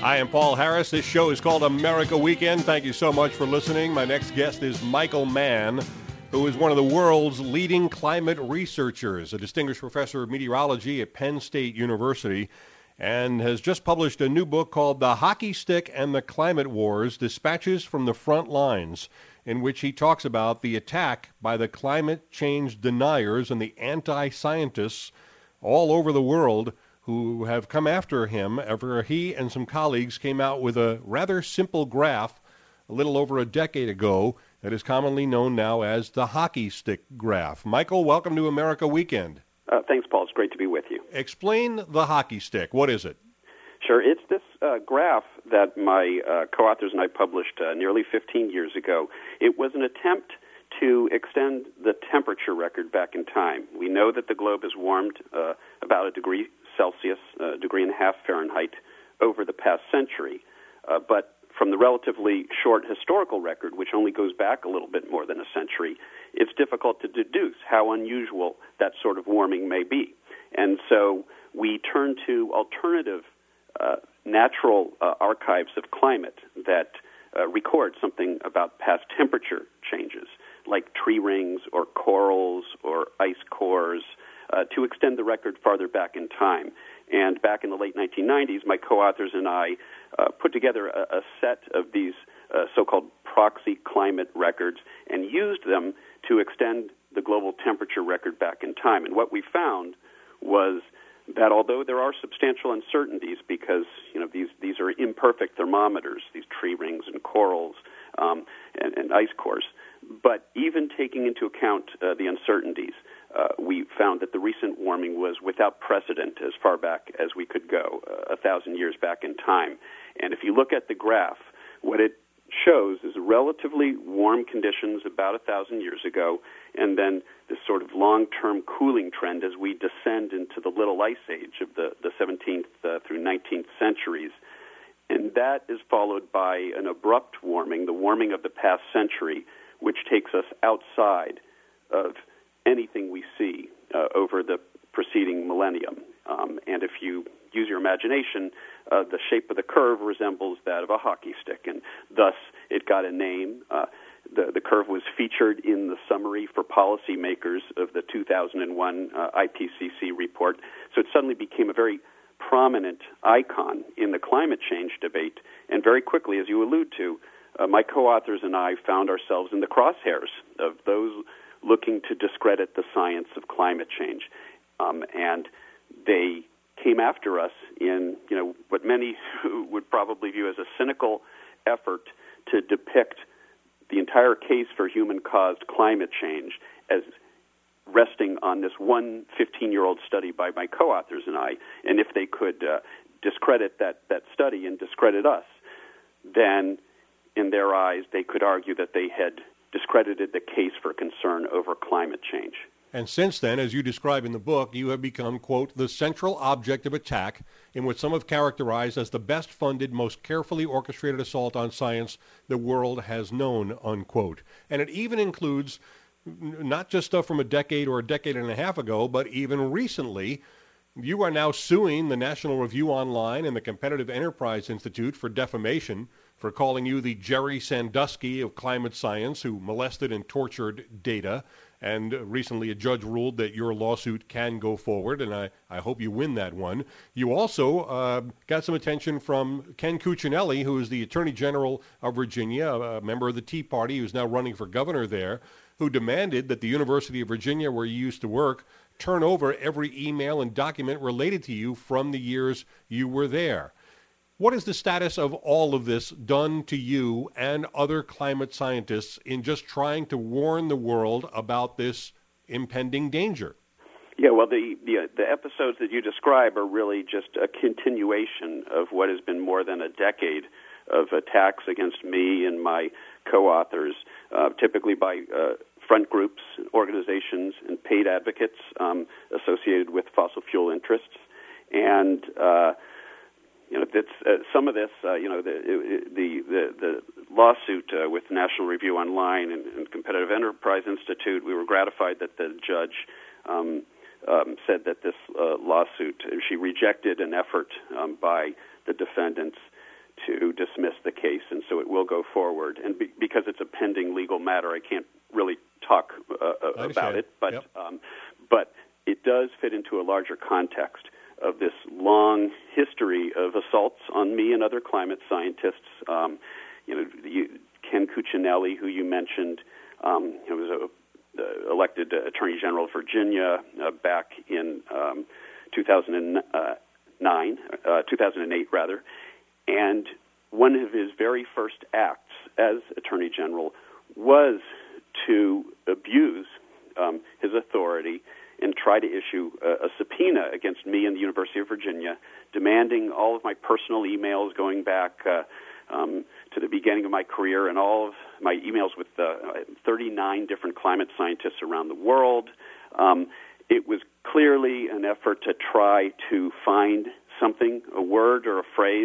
I am Paul Harris. This show is called America Weekend. Thank you so much for listening. My next guest is Michael Mann, who is one of the world's leading climate researchers, a distinguished professor of meteorology at Penn State University, and has just published a new book called The Hockey Stick and the Climate Wars, Dispatches from the Front Lines, in which he talks about the attack by the climate change deniers and the anti-scientists all over the world who have come after him after he and some colleagues came out with a rather simple graph a little over a decade ago that is commonly known now as the hockey stick graph. Michael, welcome to America Weekend. Thanks, Paul. It's great to be with you. Explain the hockey stick. What is it? Sure. It's this graph that my co-authors and I published nearly 15 years ago. It was an attempt to extend the temperature record back in time. We know that the globe has warmed about a degree Celsius, a degree and a half Fahrenheit, over the past century. But from the relatively short historical record, which only goes back a little bit more than a century, it's difficult to deduce how unusual that sort of warming may be. And so we turn to alternative natural archives of climate that record something about past temperature changes, like tree rings or corals or ice cores, to extend the record farther back in time. And back in the late 1990s, my co-authors and I put together a set of these so-called proxy climate records and used them to extend the global temperature record back in time. And what we found was that although there are substantial uncertainties because these are imperfect thermometers, these tree rings and corals and ice cores, but even taking into account the uncertainties, we found that the recent warming was without precedent as far back as we could go, 1,000 years back in time. And if you look at the graph, what it shows is relatively warm conditions about 1,000 years ago, and then this sort of long-term cooling trend as we descend into the Little Ice Age of the 17th through 19th centuries. And that is followed by an abrupt warming, the warming of the past century, which takes us outside of anything we see over the preceding millennium. And if you use your imagination, the shape of the curve resembles that of a hockey stick, and thus it got a name. The curve was featured in the summary for policymakers of the 2001 IPCC report, so it suddenly became a very prominent icon in the climate change debate, and very quickly, as you allude to, my co-authors and I found ourselves in the crosshairs of those looking to discredit the science of climate change. And they came after us in, what many would probably view as a cynical effort to depict the entire case for human-caused climate change as resting on this one 15-year-old study by my co-authors and I. And if they could discredit that study and discredit us, then in their eyes they could argue that they had discredited the case for concern over climate change. And since then, as you describe in the book, you have become, quote, the central object of attack in what some have characterized as the best-funded, most carefully orchestrated assault on science the world has known, unquote. And it even includes not just stuff from a decade or a decade and a half ago, but even recently. You are now suing the National Review Online and the Competitive Enterprise Institute for defamation, for calling you the Jerry Sandusky of climate science who molested and tortured data. And recently a judge ruled that your lawsuit can go forward, and I hope you win that one. You also got some attention from Ken Cuccinelli, who is the Attorney General of Virginia, a member of the Tea Party who's now running for governor there, who demanded that the University of Virginia, where you used to work, turn over every email and document related to you from the years you were there. What is the status of all of this done to you and other climate scientists in just trying to warn the world about this impending danger? Yeah, well, the episodes that you describe are really just a continuation of what has been more than a decade of attacks against me and my co-authors, typically by front groups, organizations, and paid advocates associated with fossil fuel interests. And some of this, the lawsuit with National Review Online and Competitive Enterprise Institute, we were gratified that the judge said that this lawsuit, she rejected an effort by the defendants to dismiss the case, and so it will go forward. And because it's a pending legal matter, I can't really talk about it, but yep. But it does fit into a larger context of this long history of assaults on me and other climate scientists. Ken Cuccinelli, who you mentioned, was elected Attorney General of Virginia back in 2008 rather, and one of his very first acts as Attorney General was to abuse his authority and try to issue a subpoena against me and the University of Virginia, demanding all of my personal emails going back to the beginning of my career and all of my emails with 39 different climate scientists around the world. It was clearly an effort to try to find something, a word or a phrase,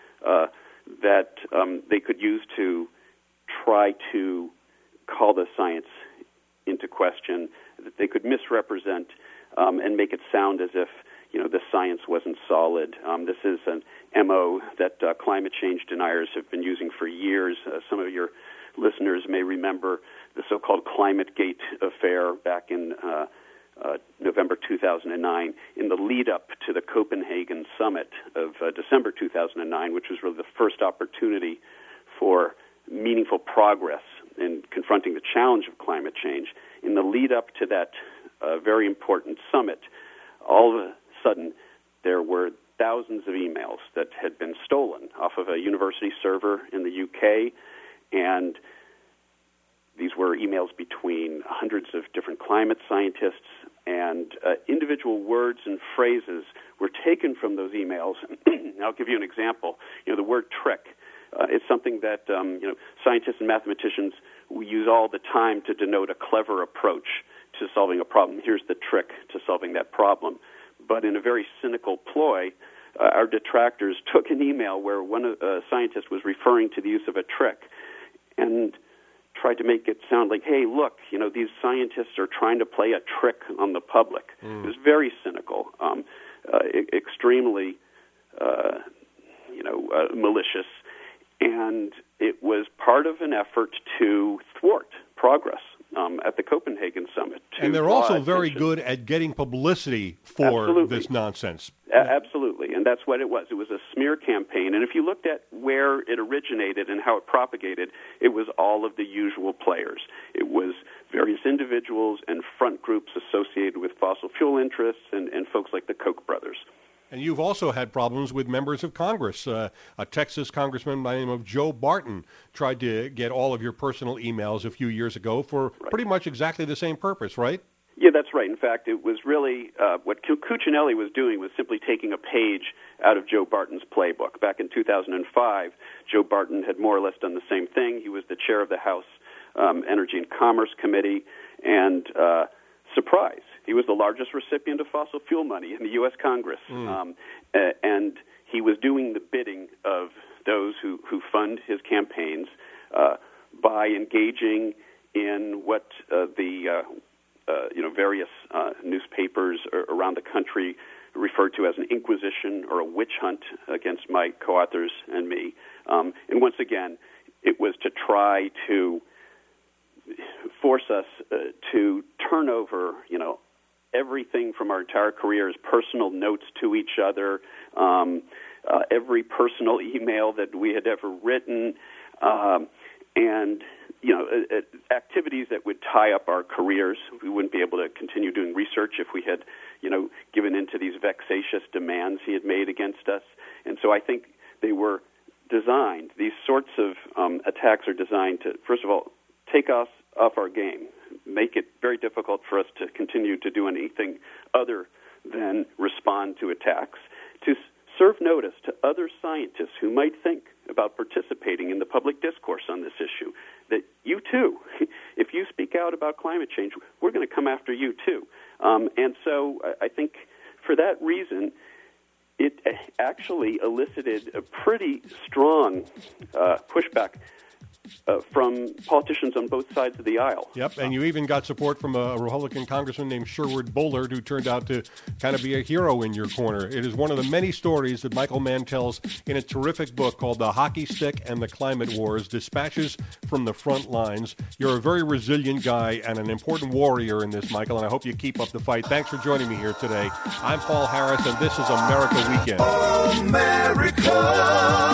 that they could use to try to call the science into question, that they could misrepresent and make it sound as if the science wasn't solid. This is an MO that climate change deniers have been using for years. Some of your listeners may remember the so-called ClimateGate affair back in November 2009, in the lead-up to the Copenhagen summit of December 2009, which was really the first opportunity for meaningful progress in confronting the challenge of climate change. In the lead-up to that very important summit, all of a sudden there were thousands of emails that had been stolen off of a university server in the UK, and these were emails between hundreds of different climate scientists, and individual words and phrases were taken from those emails. I'll give you an example. The word trick. It's something that scientists and mathematicians we use all the time to denote a clever approach to solving a problem. Here's the trick to solving that problem. But in a very cynical ploy, our detractors took an email where one scientist was referring to the use of a trick and tried to make it sound like, hey, look, these scientists are trying to play a trick on the public. It was very cynical, extremely, malicious, and it was part of an effort to thwart progress at the Copenhagen summit. And they're also very good at getting publicity for this nonsense. Absolutely, and that's what it was. It was a smear campaign, and if you looked at where it originated and how it propagated, it was all of the usual players. It was various individuals and front groups associated with fossil fuel interests and folks like the Koch brothers. And you've also had problems with members of Congress. A Texas congressman by the name of Joe Barton tried to get all of your personal emails a few years ago for pretty much exactly the same purpose, right? Yeah, that's right. In fact, it was really what Cuccinelli was doing was simply taking a page out of Joe Barton's playbook. Back in 2005, Joe Barton had more or less done the same thing. He was the chair of the House Energy and Commerce Committee, and surprise, he was the largest recipient of fossil fuel money in the U.S. Congress. And he was doing the bidding of those who fund his campaigns by engaging in what the various newspapers around the country referred to as an inquisition or a witch hunt against my co-authors and me. And once again, it was to try to force us to turn over, everything from our entire careers, personal notes to each other, every personal email that we had ever written, and activities that would tie up our careers. We wouldn't be able to continue doing research if we had, given into these vexatious demands he had made against us. And so I think they were designed, these sorts of attacks are designed to, first of all, take us off our game, make it very difficult for us to continue to do anything other than respond to attacks, to serve notice to other scientists who might think about participating in the public discourse on this issue, that you too, if you speak out about climate change, we're going to come after you too. And so I think for that reason, it actually elicited a pretty strong pushback from politicians on both sides of the aisle. Yep, and you even got support from a Republican congressman named Sherwood Bullard, who turned out to kind of be a hero in your corner. It is one of the many stories that Michael Mann tells in a terrific book called The Hockey Stick and the Climate Wars, Dispatches from the Front Lines. You're a very resilient guy and an important warrior in this, Michael, and I hope you keep up the fight. Thanks for joining me here today. I'm Paul Harris, and this is America Weekend. America.